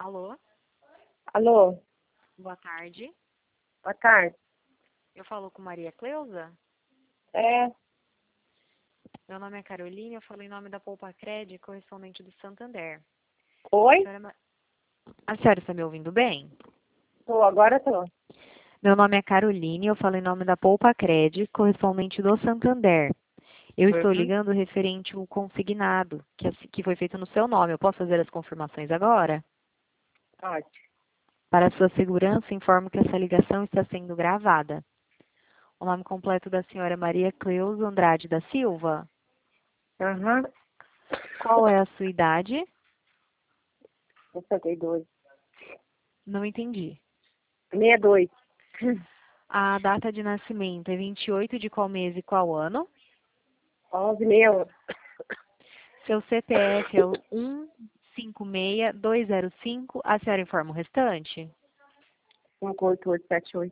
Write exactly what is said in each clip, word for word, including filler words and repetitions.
Alô, Alô, boa tarde. boa tarde. Eu falo com Maria Cleusa. É, Meu nome é Carolina, eu falo em nome da Poupa Cred, correspondente do Santander. A oi? senhora, Ma- a senhora está me ouvindo bem? Tô, agora tô. Meu nome é Caroline, eu falo em nome da Poupa Cred, correspondente do Santander. Eu estou Uhum. ligando referente ao consignado, que, assi- que foi feito no seu nome. Eu posso fazer as confirmações agora? Pode. Para sua segurança, informo que essa ligação está sendo gravada. O nome completo da senhora é Maria Cleusa Andrade da Silva. Aham. Qual é a sua idade? sessenta e dois. Não entendi. sessenta e dois. A data de nascimento é vinte e oito de qual mês e qual ano? onze, sessenta e um. Seu C P F é o um cinco seis dois zero cinco. A senhora informa o restante? cinco oito oito sete oito.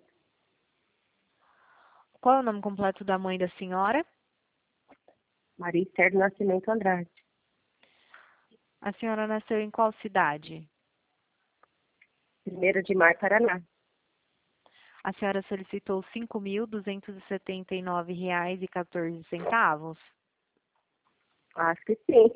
Qual é o nome completo da mãe da senhora? Maria Esther do Nascimento Andrade. A senhora nasceu em qual cidade? Primeiro de maio, Paraná. A senhora solicitou cinco mil duzentos e setenta e nove reais e quatorze centavos. Acho que sim.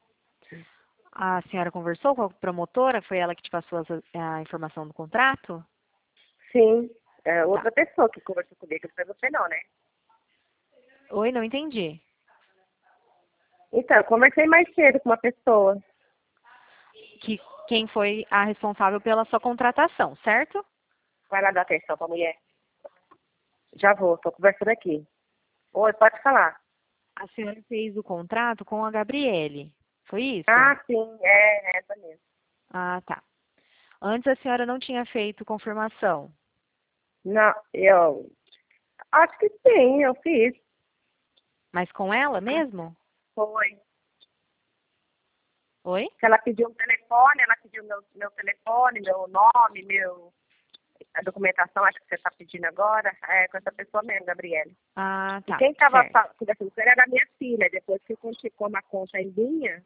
A senhora conversou com a promotora? Foi ela que te passou as- a informação do contrato? Sim. É Tá. outra pessoa que conversou comigo, não foi você não, né? Oi, não entendi. Então, eu conversei mais cedo com uma pessoa. Que quem foi a responsável pela sua contratação, certo? Vai lá dar atenção pra mulher. Já vou, tô conversando aqui. Oi, pode falar. A senhora fez o contrato com a Gabriele. Foi isso? Ah, sim, é, é essa mesmo. Ah, tá. Antes a senhora não tinha feito confirmação. Não, eu acho que sim, eu fiz. Mas com ela mesmo? Foi. Oi? Que ela pediu um telefone, ela pediu meu, meu telefone, meu nome, meu, a documentação, acho que você está pedindo agora, é com essa pessoa mesmo, Gabriele. Ah, E tá. quem estava Certo. conversando com ele era a minha filha, depois que ficou na conta em linha,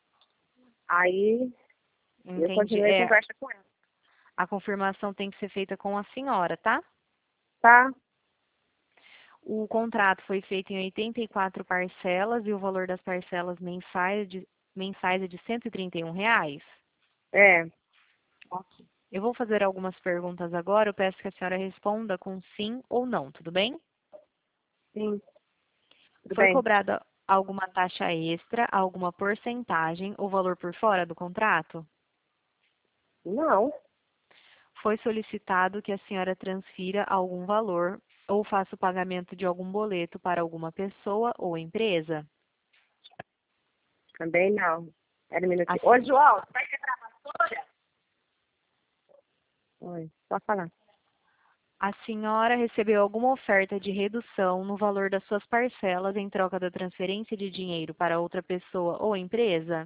aí eu Entendi. continuei a É, conversa com ela. a confirmação tem que ser feita com a senhora, tá? Tá? O contrato foi feito em oitenta e quatro parcelas e o valor das parcelas mensais, de, mensais é de cento e trinta e um reais. É, Ok. Eu vou fazer algumas perguntas agora. Eu peço que a senhora responda com sim ou não, tudo bem? sim, tudo Foi bem. cobrada alguma taxa extra, alguma porcentagem ou valor por fora do contrato? Não, Foi solicitado que a senhora transfira algum valor ou faça o pagamento de algum boleto para alguma pessoa ou empresa? também não. Era um minutinho. Ô, Assim, João, você vai quebrar a vassoura? Oi, só falar. a senhora recebeu alguma oferta de redução no valor das suas parcelas em troca da transferência de dinheiro para outra pessoa ou empresa?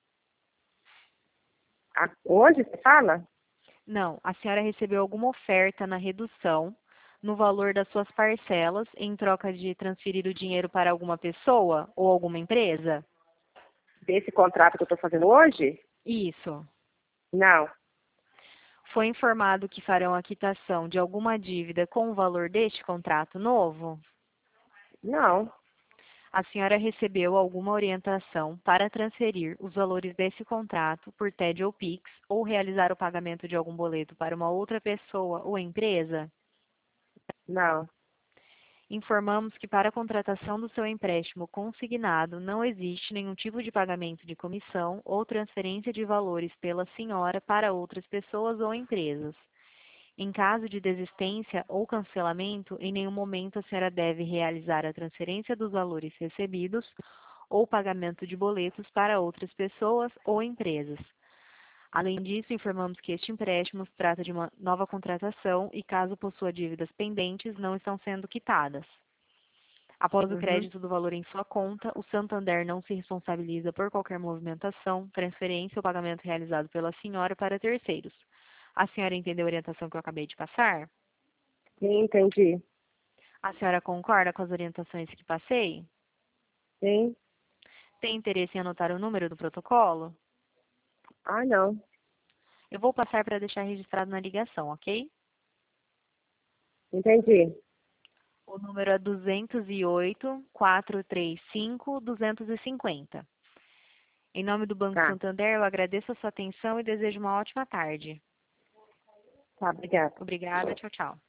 A- Onde você fala? Não, a senhora recebeu alguma oferta na redução no valor das suas parcelas em troca de transferir o dinheiro para alguma pessoa ou alguma empresa? Desse contrato que eu estou fazendo hoje? Isso. Não, Foi informado que farão a quitação de alguma dívida com o valor deste contrato novo? não, A senhora recebeu alguma orientação para transferir os valores desse contrato por T E D ou Pix ou realizar o pagamento de algum boleto para uma outra pessoa ou empresa? não. Informamos que para a contratação do seu empréstimo consignado não existe nenhum tipo de pagamento de comissão ou transferência de valores pela senhora para outras pessoas ou empresas. Em caso de desistência ou cancelamento, em nenhum momento a senhora deve realizar a transferência dos valores recebidos ou pagamento de boletos para outras pessoas ou empresas. Além disso, informamos que este empréstimo se trata de uma nova contratação e, caso possua dívidas pendentes, não estão sendo quitadas. Após o Uhum. crédito do valor em sua conta, o Santander não se responsabiliza por qualquer movimentação, transferência ou pagamento realizado pela senhora para terceiros. A senhora entendeu a orientação que eu acabei de passar? Sim, entendi. A senhora concorda com as orientações que passei? Sim. Tem interesse em anotar o número do protocolo? Ah, não. Eu vou passar para deixar registrado na ligação, ok? Entendi. O número é duzentos e oito, quatrocentos e trinta e cinco, duzentos e cinquenta. Em nome do Banco Tá. Santander, eu agradeço a sua atenção e desejo uma ótima tarde. Tá, obrigada. Obrigada, tchau, tchau.